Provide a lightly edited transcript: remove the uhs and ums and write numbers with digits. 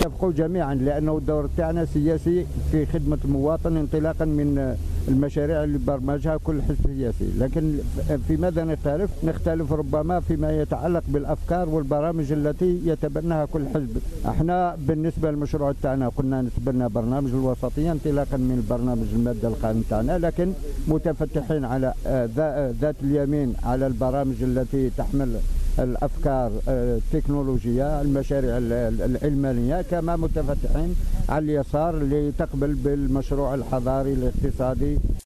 نتفقوا جميعا، لأنه الدور تاعنا سياسي في خدمة المواطن انطلاقا من المشاريع اللي برمجها كل حزب سياسي. لكن في ماذا نختلف؟ نختلف ربما فيما يتعلق بالأفكار والبرامج التي يتبناها كل حزب. احنا بالنسبة للمشروع تاعنا قلنا نتبنى برنامج الوسطية انطلاقا من البرنامج المادة القانون تاعنا، لكن متفتحين على ذات اليمين على البرامج التي تحمل الأفكار التكنولوجية المشاريع العلمانية، كما متفتحين على اليسار لتقبل بالمشروع الحضاري الاقتصادي.